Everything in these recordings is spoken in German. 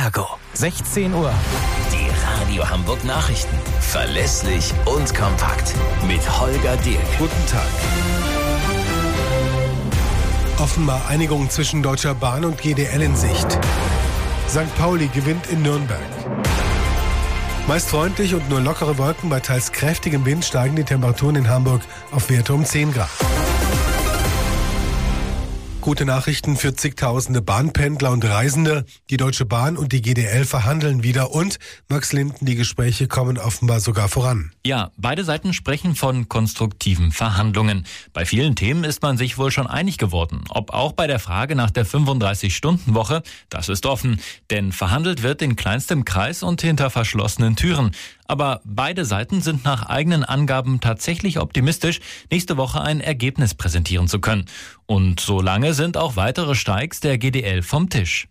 Ergo, 16 Uhr. Die Radio Hamburg Nachrichten. Verlässlich und kompakt. Mit Holger Dirk. Guten Tag. Offenbar Einigung zwischen Deutscher Bahn und GDL in Sicht. St. Pauli gewinnt in Nürnberg. Meist freundlich und nur lockere Wolken. Bei teils kräftigem Wind steigen die Temperaturen in Hamburg auf Werte um 10 Grad. Gute Nachrichten für zigtausende Bahnpendler und Reisende. Die Deutsche Bahn und die GDL verhandeln wieder und, Max Linden, die Gespräche kommen offenbar sogar voran. Ja, beide Seiten sprechen von konstruktiven Verhandlungen. Bei vielen Themen ist man sich wohl schon einig geworden. Ob auch bei der Frage nach der 35-Stunden-Woche, das ist offen. Denn verhandelt wird in kleinstem Kreis und hinter verschlossenen Türen. Aber beide Seiten sind nach eigenen Angaben tatsächlich optimistisch, nächste Woche ein Ergebnis präsentieren zu können. Und solange sind auch weitere Streiks der GDL vom Tisch.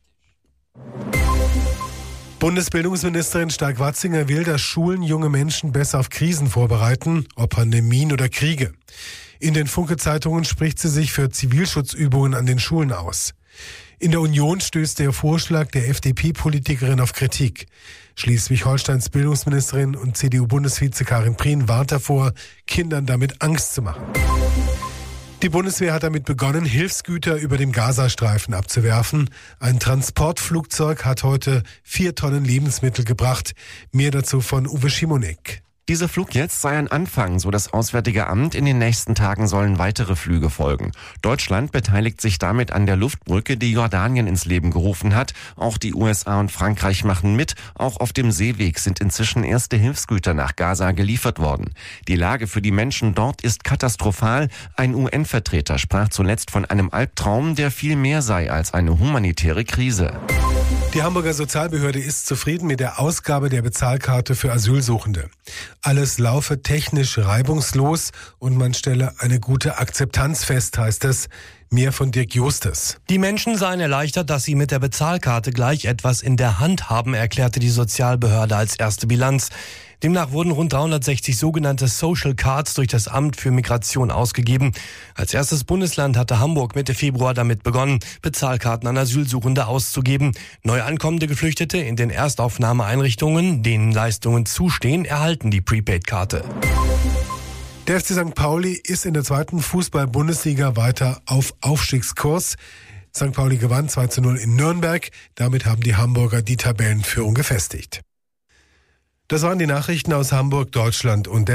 Bundesbildungsministerin Stark-Watzinger will, dass Schulen junge Menschen besser auf Krisen vorbereiten, ob Pandemien oder Kriege. In den Funke-Zeitungen spricht sie sich für Zivilschutzübungen an den Schulen aus. In der Union stößt der Vorschlag der FDP-Politikerin auf Kritik. Schleswig-Holsteins Bildungsministerin und CDU-Bundesvize Karin Prien warnt davor, Kindern damit Angst zu machen. Die Bundeswehr hat damit begonnen, Hilfsgüter über dem Gazastreifen abzuwerfen. Ein Transportflugzeug hat heute 4 Tonnen Lebensmittel gebracht. Mehr dazu von Uwe Schimonek. Dieser Flug jetzt sei ein Anfang, so das Auswärtige Amt. In den nächsten Tagen sollen weitere Flüge folgen. Deutschland beteiligt sich damit an der Luftbrücke, die Jordanien ins Leben gerufen hat. Auch die USA und Frankreich machen mit. Auch auf dem Seeweg sind inzwischen erste Hilfsgüter nach Gaza geliefert worden. Die Lage für die Menschen dort ist katastrophal. Ein UN-Vertreter sprach zuletzt von einem Albtraum, der viel mehr sei als eine humanitäre Krise. Die Hamburger Sozialbehörde ist zufrieden mit der Ausgabe der Bezahlkarte für Asylsuchende. Alles laufe technisch reibungslos und man stelle eine gute Akzeptanz fest, heißt es. Mehr von Dirk Justus. Die Menschen seien erleichtert, dass sie mit der Bezahlkarte gleich etwas in der Hand haben, erklärte die Sozialbehörde als erste Bilanz. Demnach wurden rund 360 sogenannte Social Cards durch das Amt für Migration ausgegeben. Als erstes Bundesland hatte Hamburg Mitte Februar damit begonnen, Bezahlkarten an Asylsuchende auszugeben. Neu ankommende Geflüchtete in den Erstaufnahmeeinrichtungen, denen Leistungen zustehen, erhalten die Prepaid-Karte. Der FC St. Pauli ist in der 2. Fußball-Bundesliga weiter auf Aufstiegskurs. St. Pauli gewann 2:0 in Nürnberg. Damit haben die Hamburger die Tabellenführung gefestigt. Das waren die Nachrichten aus Hamburg, Deutschland und der